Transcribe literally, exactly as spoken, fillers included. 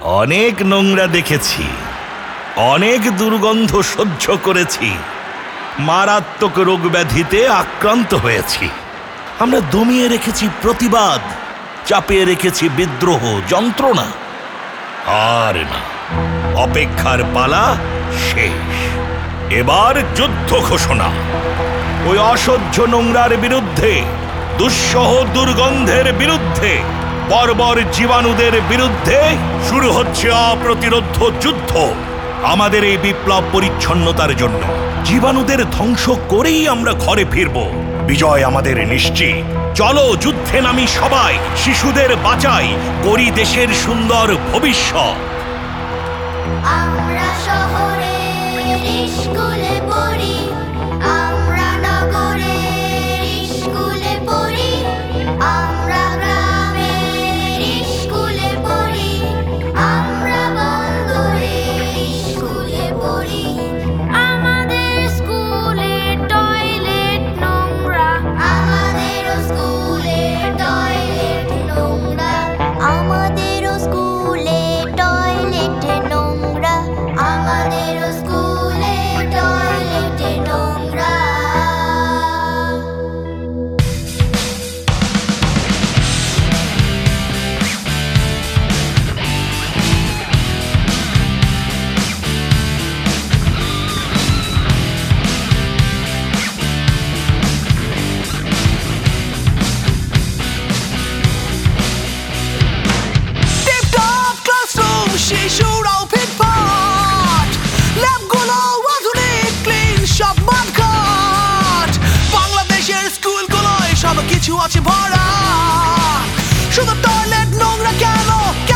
অনেক নোংরা দেখেছি, অনেক দুর্গন্ধ সহ্য করেছি, মারাত্মক রোগ ব্যাধিতে আক্রান্ত হয়েছি। আমরা দমিয়ে রেখেছি প্রতিবাদ, চাপিয়ে রেখেছি বিদ্রোহ, যন্ত্রণা। আর না, অপেক্ষার পালা শেষ। এবার যুদ্ধ ঘোষণা। ওই অসহ্য নোংরার বিরুদ্ধে, দুঃসহ দুর্গন্ধের বিরুদ্ধে, বর্বর জীবাণুদের বিরুদ্ধে শুরু হচ্ছে অপ্রতিরোধ্য যুদ্ধ। আমাদের এই বিপ্লব পরিচ্ছন্নতার জন্য। জীবাণুদের ধ্বংস করেই আমরা ঘরে ফিরব। বিজয় আমাদের নিশ্চিত। চলো যুদ্ধে নামি সবাই, শিশুদের বাঁচাই, করি দেশের সুন্দর ভবিষ্যৎ। আমরা শহরে স্কুলে পড়ি, আমরা নগরে স্কুলে পড়ি, আমরা গ্রামের স্কুলে পড়ি, আমরা বন্দরে স্কুলে পড়ি। আমাদের স্কুলে টয়লেট নোংরা, আমাদের স্কুলে টয়লেট নোংরা, আমাদের স্কুলে টয়লেট নোংরা, আমাদের স্কুলে টয়লেট নোংরা। টিপটপ ক্লাসরুম, শিশুরাও ফিটফাট, ল্যাবগুলো আধুনিক, ক্লিন, সব মানকাট। বাংলাদেশের স্কুলগুলোয় সব কিছু আছে ভরা, শুধু টয়লেট নোংরা কেন?